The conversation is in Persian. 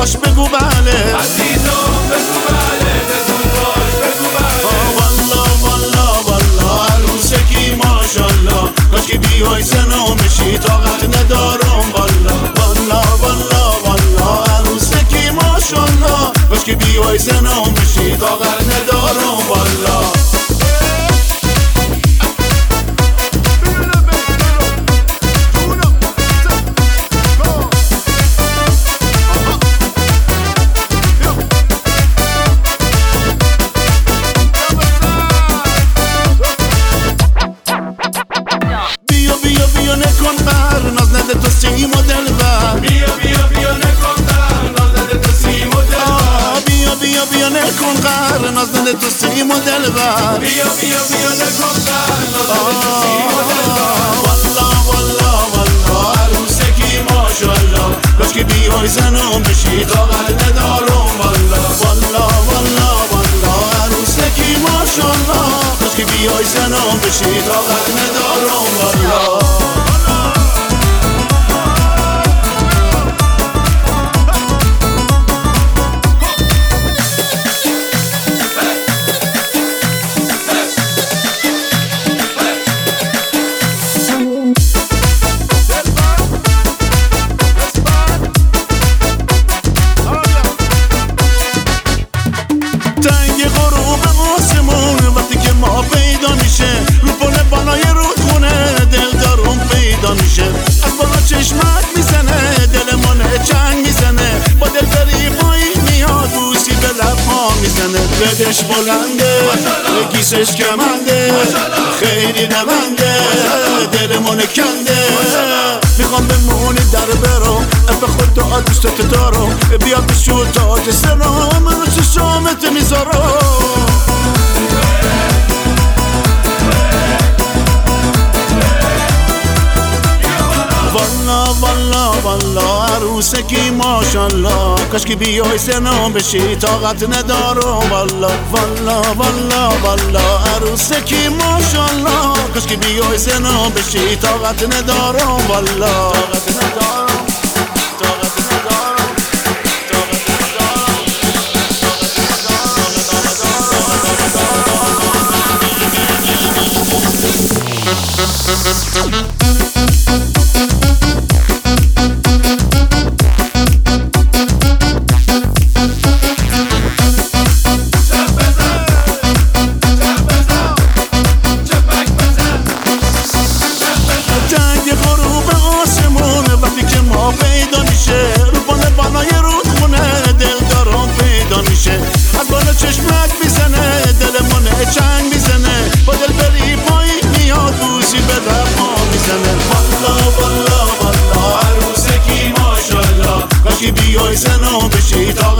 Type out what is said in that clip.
باش بگو بله عزیزم بگو بله زود باش بگو بله والله والله والله عروسکی ماشالله کاش که بیای زنو بشی طاقت ندارم والله والله والله والله عروسکی ماشالله کاش که بیای زنو بشی طاقت ندارم والله بیا نکن بر ناز نده تو سیم و دلبر بیا نکن در ناز نده تو سیم و دلبر بیا نکن بر ناز نده تو سیم و دلبر بیا نکن در ناز نده تو سیم و دلبر والله والله والله عروسکی ماشالله کاش که بیای زنم بشی طاقت ندارم والله والله والله والله عروسکی ماشالله کاش که بیای زنم بشی طاقت ندارم والله تنگ غروب آسمون وقتی که ما پیدا میشه رو پل بالای رودخونه دل دارم پیدا میشه از بالا چشمک میزنه دلمون چنگ میزنه با دل فریبایی میاد بوسی به لبها میزنه بدش بلنده گیسش کمنده خیلی نونده دلمون کنده میخوام بمونی در برم به خدا دوستت دارم بیا بشو تاج سرم من رو چشامت میذارم والله والله والله عروسکی ماشالله کاش که بیای سنم بشی طاقت ندارم والله والله والله والله عروسکی ماشالله کاش که بیای سنم بشی طاقت ندارم والله طاقت ندارم طاقت ندارم تنگ غروب آسمون وقتی که ما پیدا میشه رو پل بالای رودخونه دل دارم پیدا میشه از بالا چشمک میزنه دلمون چنگ میزنه با دل بری پایی میاد بوسی به لبها میزنه والله والله والله عروسکی ماشالله کاش که بیای زنم بشی